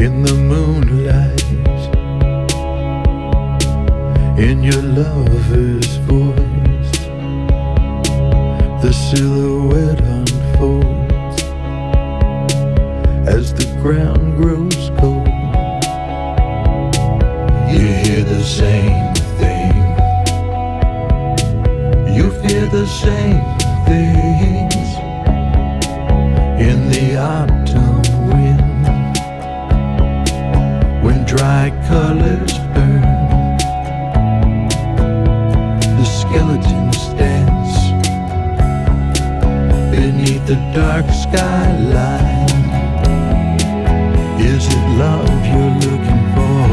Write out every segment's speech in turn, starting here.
in the moonlight, in your lover's voice, the silhouette unfolds as the ground grows cold. You hear the same thing, you fear the same things in the autumn wind, when dry colors burn, the skeletons dance beneath the dark skyline. Is it love you're looking for?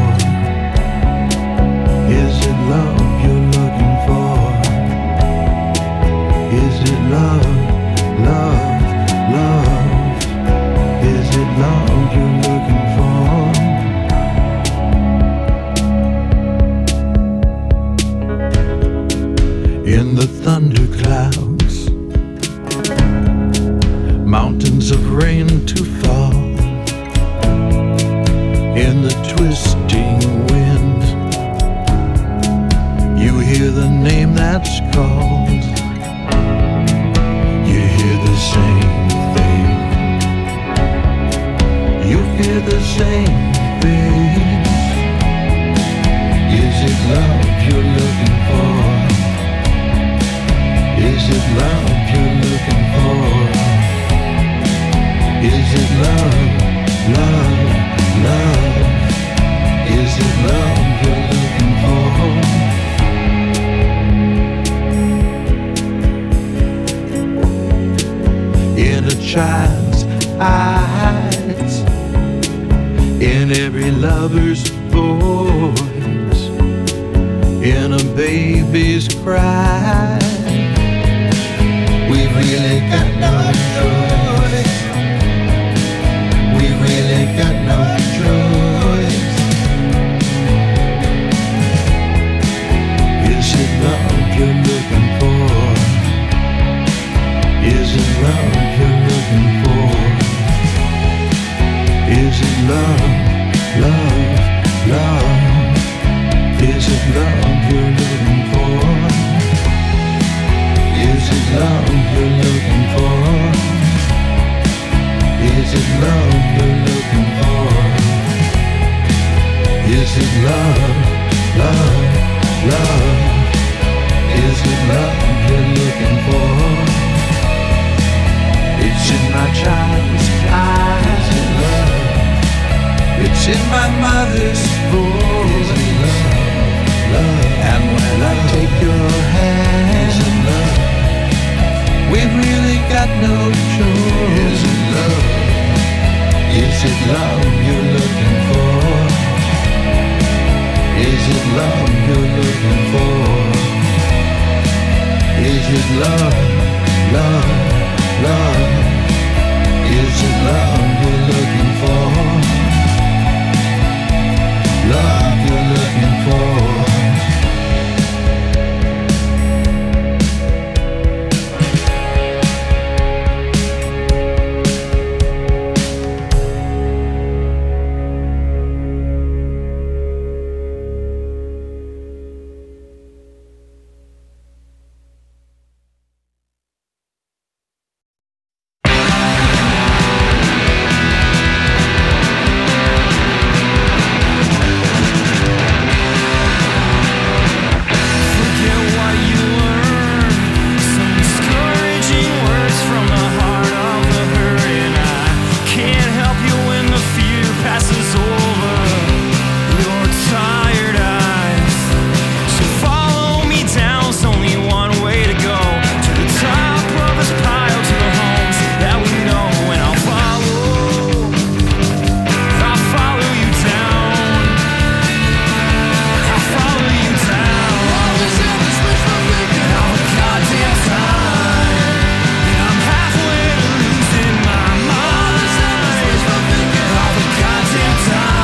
Is it love you're looking for? Is it love, love, love? Is it love you're looking for? In the thunderclouds, mountains of rain to fall, in the twisting wind, you hear the name that's called. You hear the same thing, you fear the same things. Is it love you're looking for? Is it love you're looking for? Is it love, love, love? Is it love you're looking for? In a child's eyes, in every lover's voice, in a baby's cry, we've really got no choice. We've really got no choice. Is it love you're looking for? Is it love you're looking for? Is it love, love, love? Is it love you're looking for? Is it love you're looking for? Is it love you're looking for? Is it love, love, love? Is it love you're looking for? It's in my child's eyes. Is it love? It's in my mother's voice. Is it love, love? And when I take your hand, is it love? We've really got no choice. Is it love? Is it love you're looking for? Is it love you're looking for? Is it love, love, love? Is it love you're looking for? Love you're looking for? Time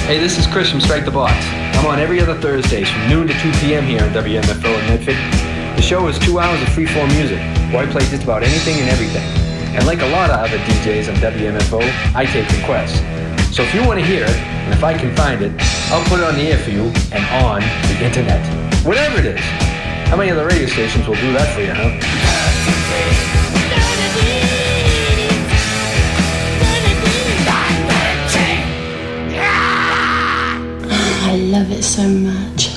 Hey, this is Chris from Strike the Box. I'm on every other Thursdays from noon to 2 p.m. here on WMFO in Medford. The show is 2 hours of free-form music, where I play just about anything and everything. And like a lot of other DJs on WMFO, I take requests. So if you want to hear it, and if I can find it, I'll put it on the air for you and on the internet. Whatever it is. How many other radio stations will do that for you, huh? I love it so much.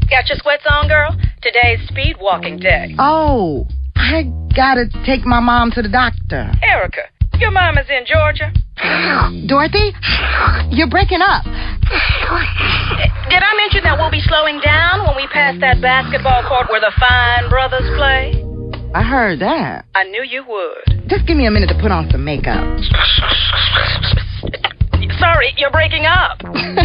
Got your sweats on, girl? Today's speed walking day. Oh, I gotta take my mom to the doctor. Erica, your mom is in Georgia. Dorothy, you're breaking up. Did I mention that we'll be slowing down when we pass that basketball court where the Fine Brothers play? I heard that. I knew you would. Just give me a minute to put on some makeup. Sorry, you're breaking up.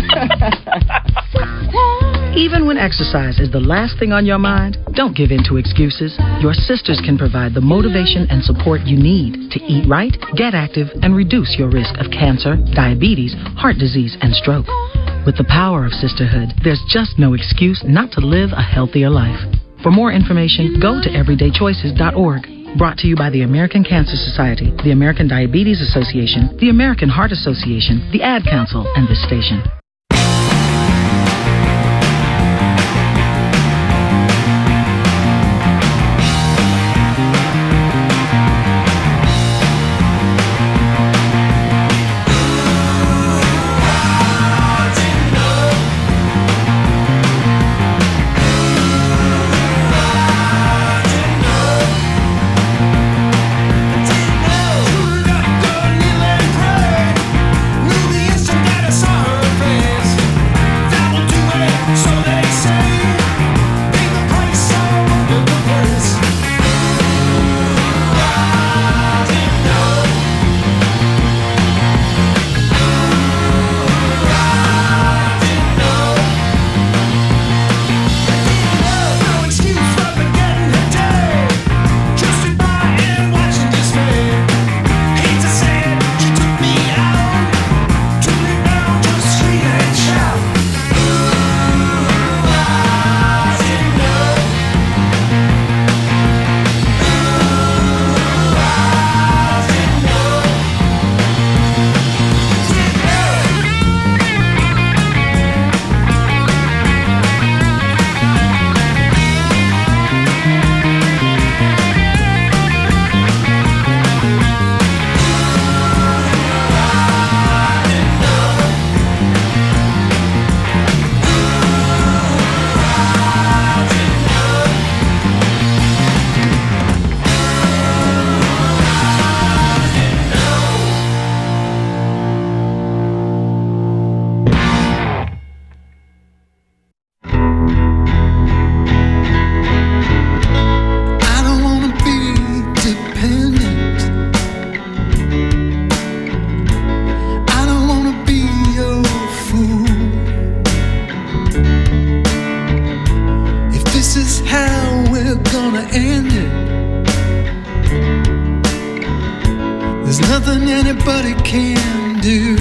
Even when exercise is the last thing on your mind, don't give in to excuses. Your sisters can provide the motivation and support you need to eat right, get active, and reduce your risk of cancer, diabetes, heart disease, and stroke. With the power of sisterhood, there's just no excuse not to live a healthier life. For more information, go to everydaychoices.org. Brought to you by the American Cancer Society, the American Diabetes Association, the American Heart Association, the Ad Council, and this station. anybody can do.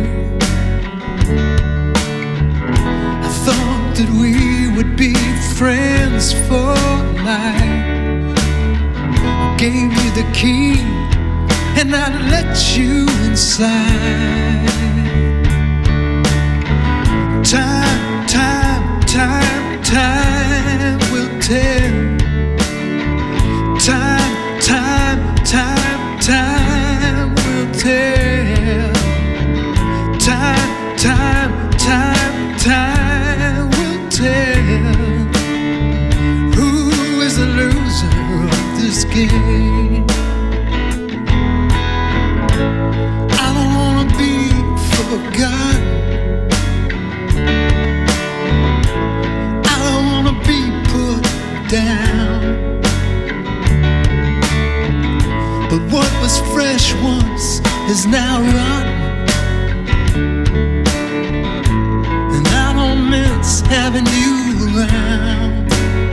I thought that we would be friends for life. I gave you the key and I let you inside. Time, time, time, time will tell. Time, time, time, time will tell. Time, time, time, time will tell. Who is the loser of this game? I don't wanna be forgotten. I don't wanna be put down. But what was fresh once is now rotten, and I don't miss having you around.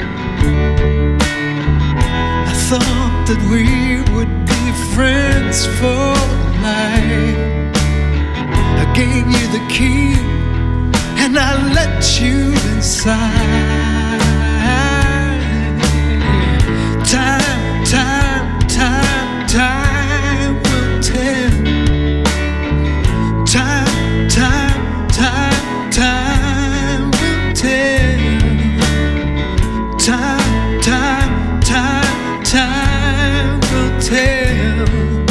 I thought that we would be friends for life. I gave you the key and I let you inside. Time, time, time, time will tell. Time, time, time, time will tell. Time, time, time, time will tell.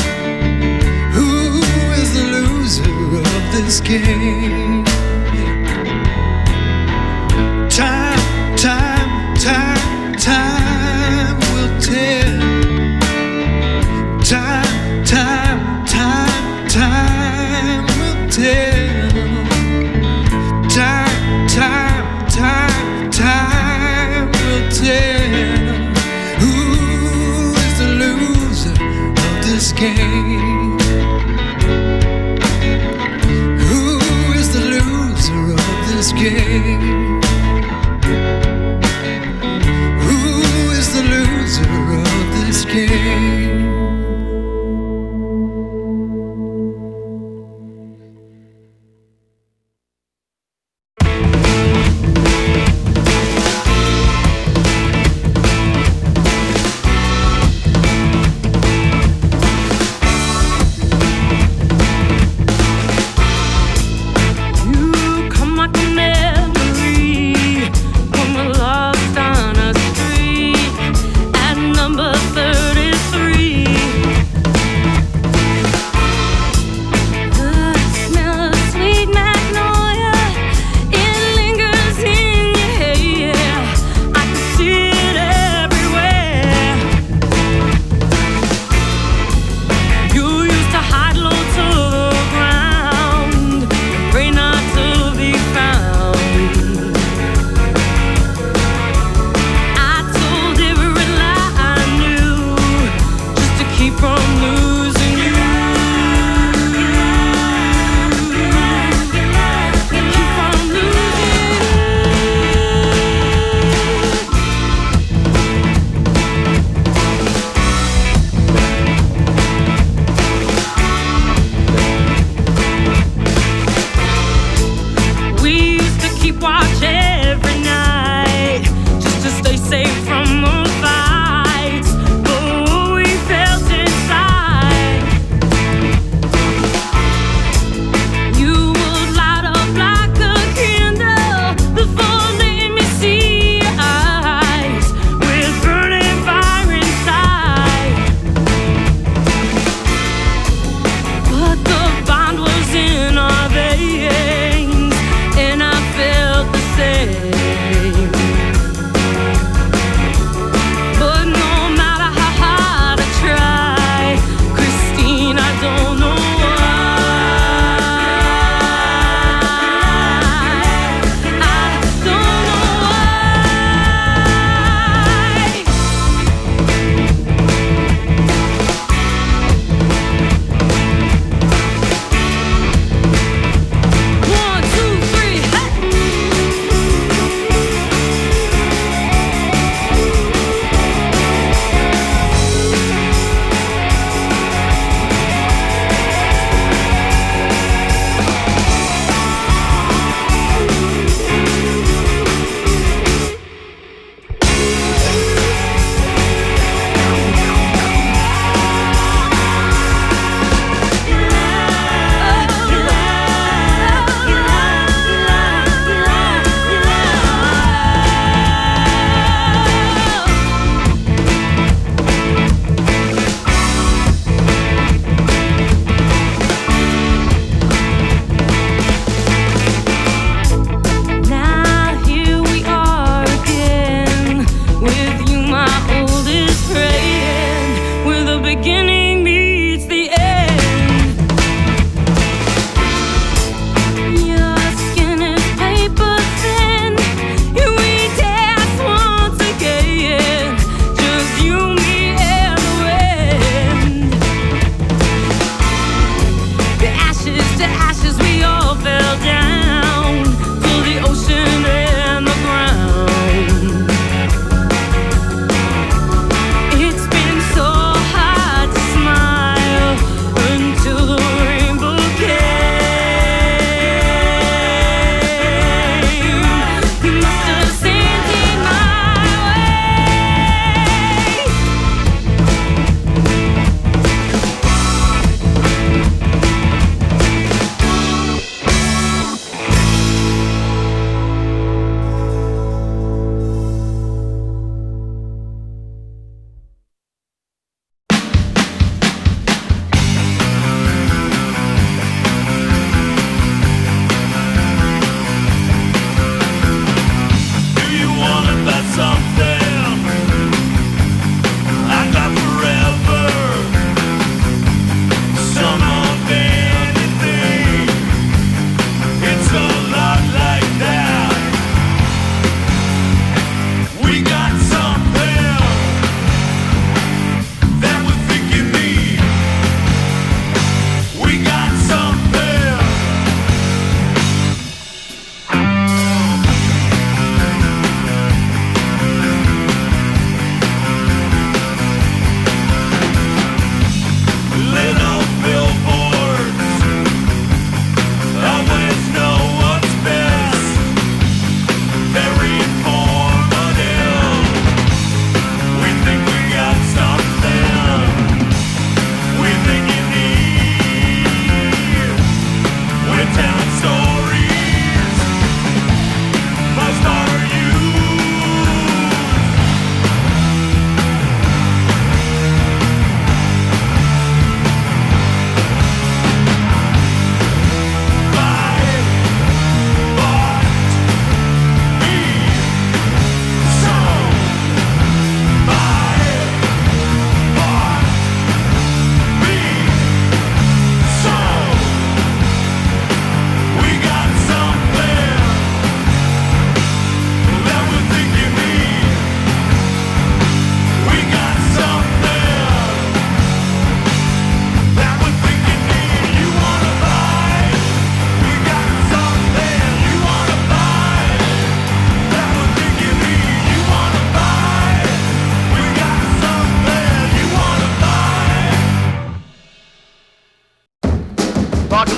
Who is the loser of this game? Time, time.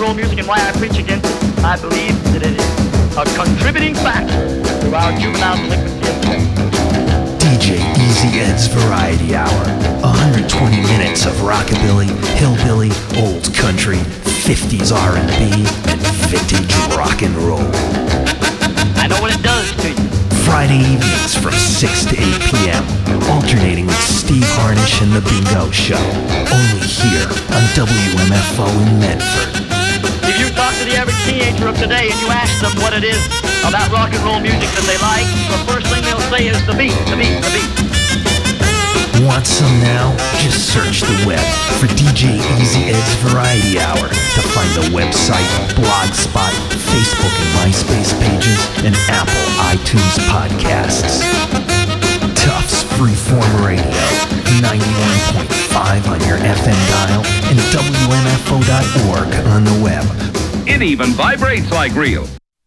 roll music and why I preach against it. I believe that it is a contributing factor to our juvenile delinquency epidemic. DJ Easy Ed's Variety Hour. 120 minutes of rockabilly, hillbilly, old country, 50s R&B, and vintage rock and roll. I know what it does to you. Friday evenings from 6 to 8 p.m. Alternating with Steve Harnish and The Bingo Show. Only here on WMFO in Medford. If you talk to the average teenager of today and you ask them what it is about rock and roll music that they like, the first thing they'll say is the beat, the beat, the beat. Want some now? Just search the web for DJ Easy Ed's Variety Hour to find the website, Blogspot, Facebook and MySpace pages, and Apple iTunes podcasts. Tufts Freeform Radio, 91.5 on your FM dial and WMFO.org on the web. It even vibrates like real.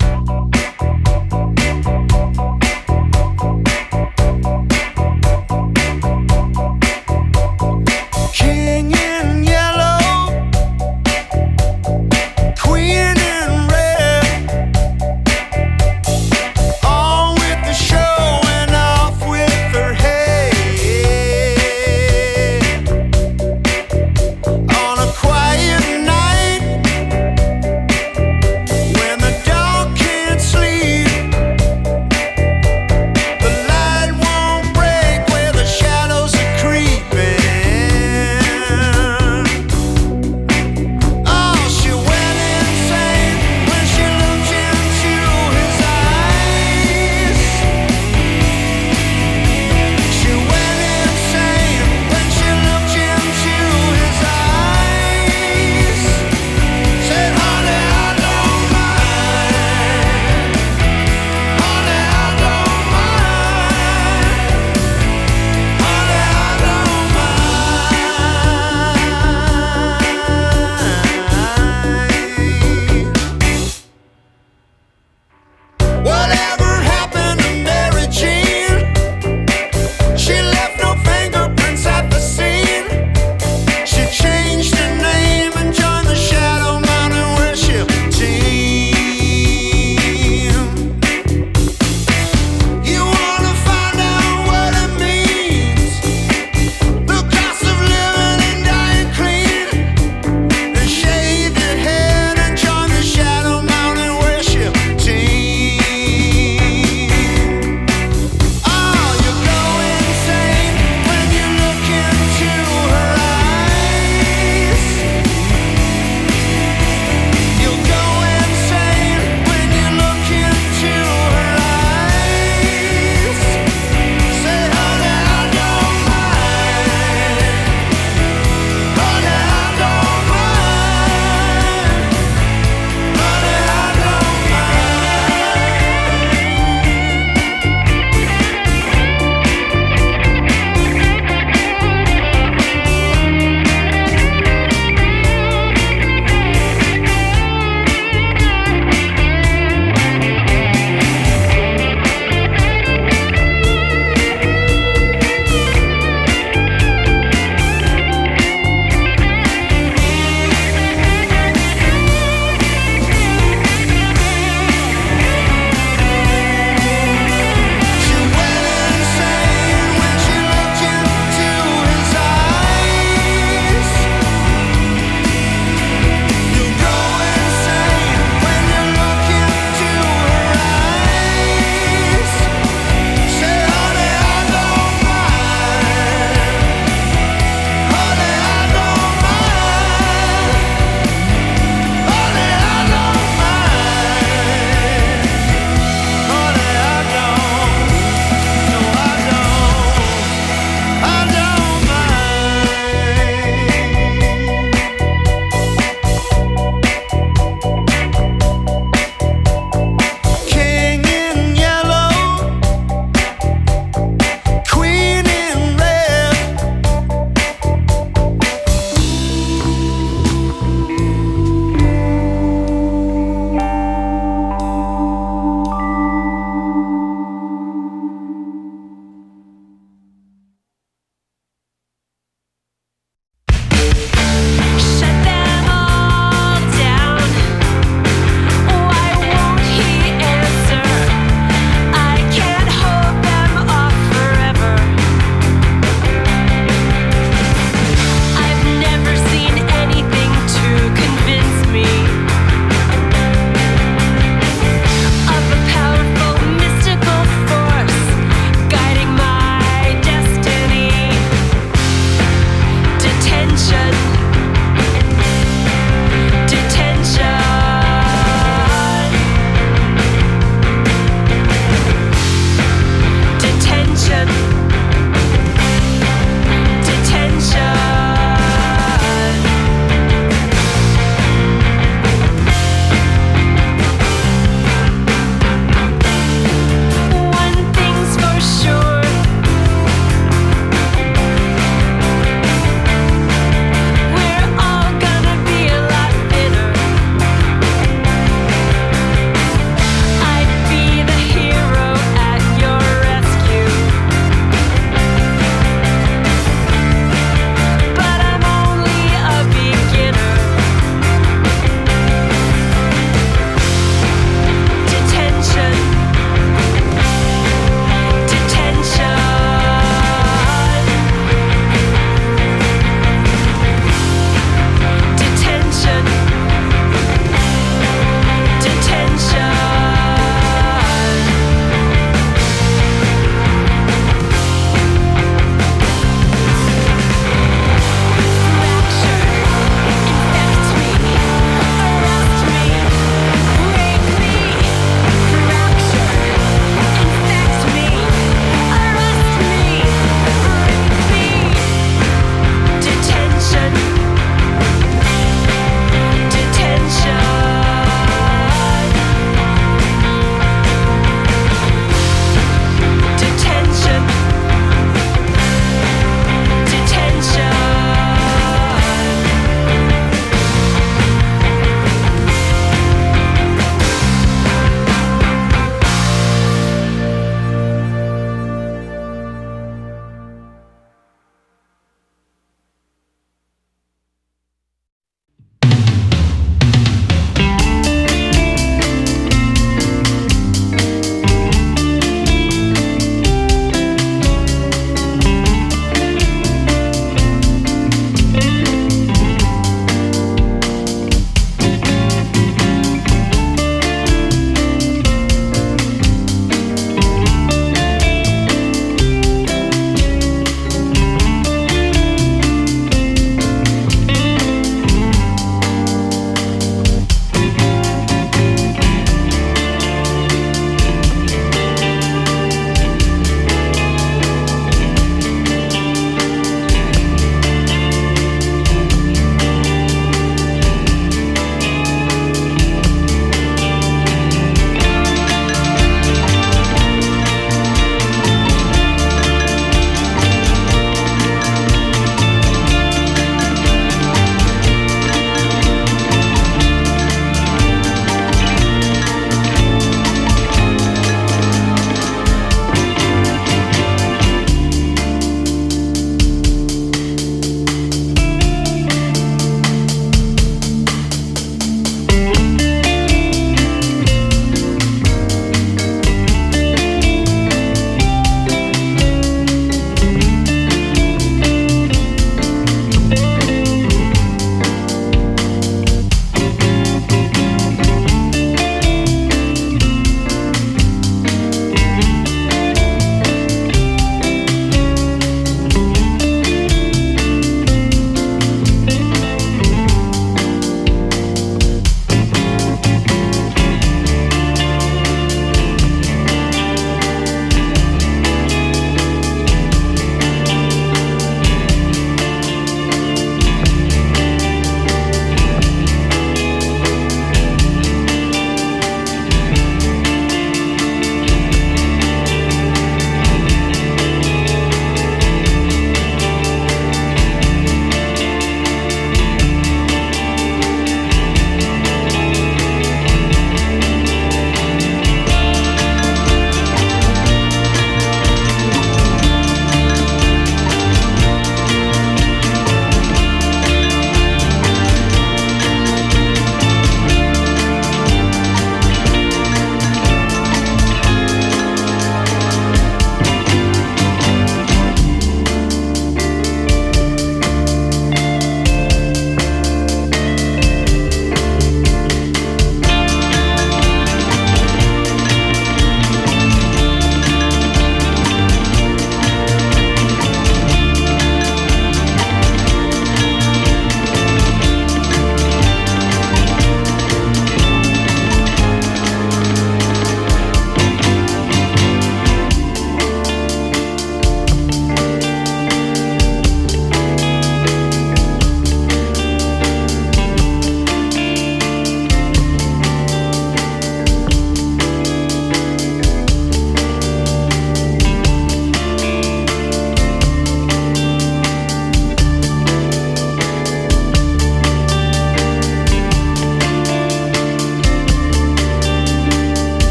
King in yellow, queen in red, on with the show and off with her head. On a quiet night, when the dark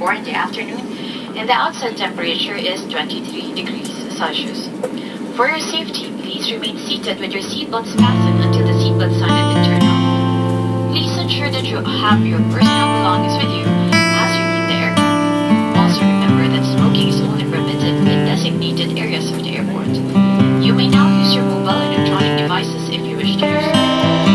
4 in the afternoon, and the outside temperature is 23 degrees Celsius. For your safety, please remain seated with your seatbelts fastened until the seatbelt sign has been turned off. Please ensure that you have your personal belongings with you as you leave the aircraft. Also remember that smoking is only permitted in designated areas of the airport. You may now use your mobile and electronic devices if you wish to use them.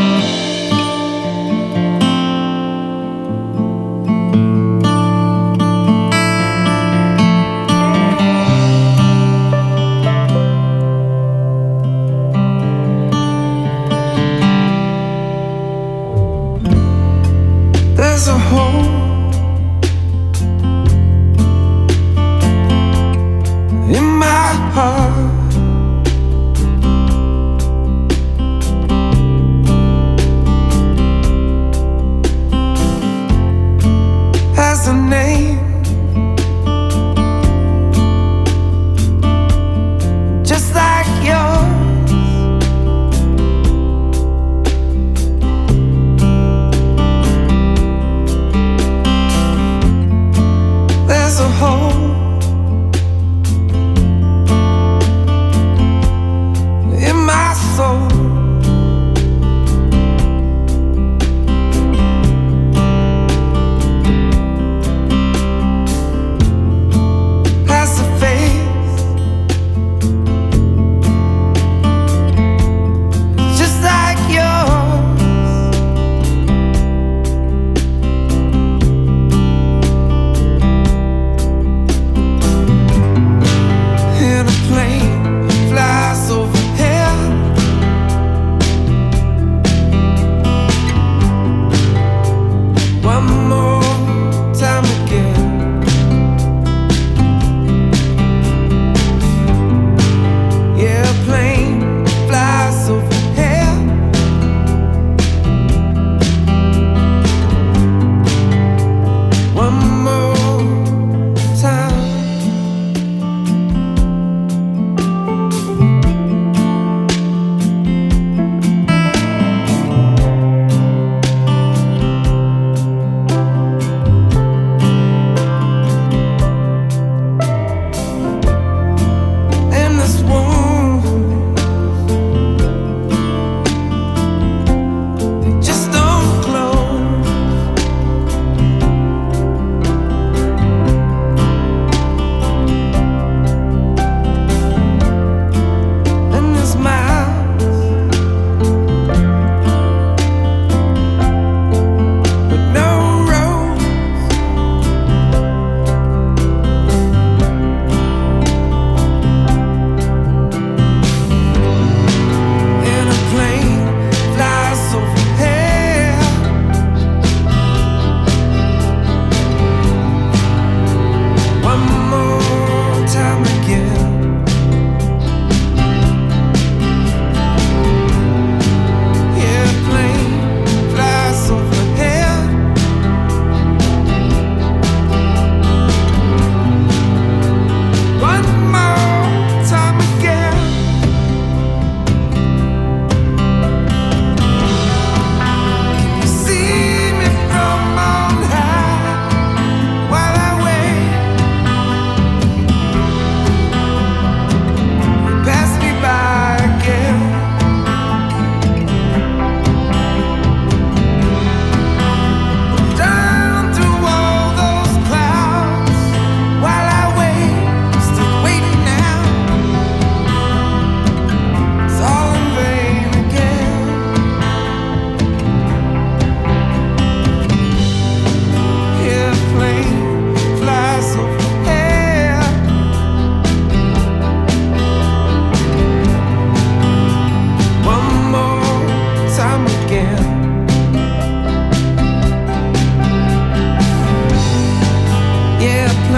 There's a hole in my heart. Has a name, just like yours. There's a hole